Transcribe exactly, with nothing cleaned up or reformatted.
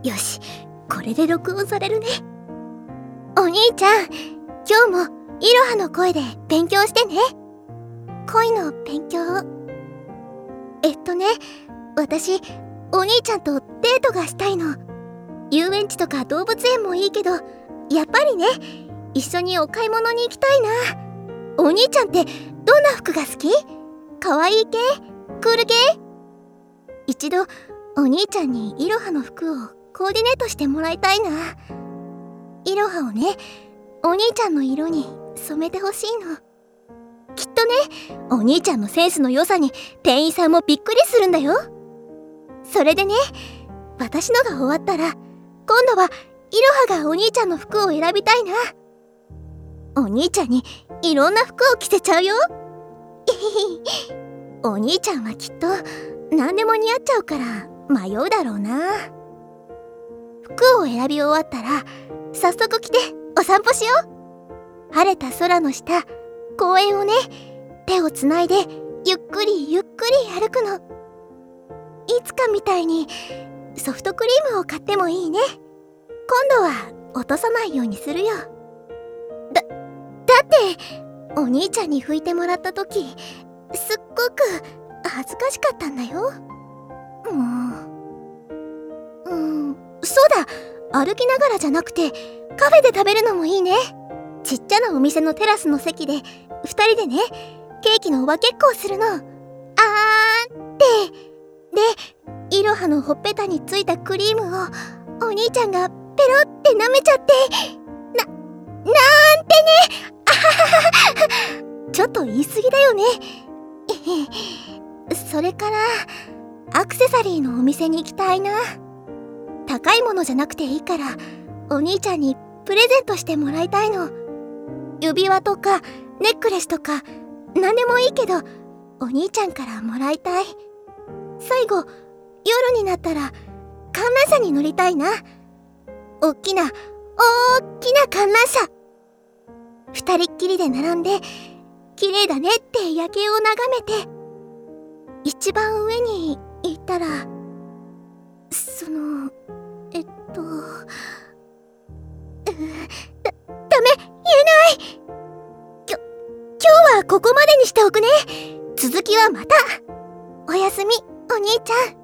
よし、これで録音されるね。お兄ちゃん、今日もいろはの声で勉強してね。恋の勉強。えっとね、私お兄ちゃんとデートがしたいの。遊園地とか動物園もいいけど、やっぱりね、一緒にお買い物に行きたいな。お兄ちゃんってどんな服が好き？かわいい系？クール系？一度お兄ちゃんにいろはの服をコーディネートしてもらいたいな。いろはをね、お兄ちゃんの色に染めてほしいの。きっとね、お兄ちゃんのセンスの良さに店員さんもびっくりするんだよ。それでね、私のが終わったら今度はいろはがお兄ちゃんの服を選びたいな。お兄ちゃんにいろんな服を着せちゃうよ。お兄ちゃんはきっと何でも似合っちゃうから迷うだろうな。服を選び終わったら早速着てお散歩しよう。晴れた空の下、公園をね、手をつないでゆっくりゆっくり歩くの。いつかみたいにソフトクリームを買ってもいいね。今度は落とさないようにするよ。だ、だってお兄ちゃんに拭いてもらった時、すっごく恥ずかしかったんだよ。もう、うん、そうだ、歩きながらじゃなくてカフェで食べるのもいいね。ちっちゃなお店のテラスの席でふたりでね、ケーキのおばけっこをするの。あーってで、いろはのほっぺたについたクリームをお兄ちゃんがペロって舐めちゃって、な、なんてね、あははは、ちょっと言い過ぎだよね。それからアクセサリーのお店に行きたいな。高いものじゃなくていいからお兄ちゃんにプレゼントしてもらいたいの。指輪とかネックレスとか何でもいいけどお兄ちゃんからもらいたい。最後夜になったら観覧車に乗りたいな。おっきなおーきな観覧車。二人っきりで並んで綺麗だねって夜景を眺めて、一番上に行ったら、そのえっとうだ、ダメ、言えない。きょ、今日はここまでにしておくね。続きはまた。おやすみ、お兄ちゃん。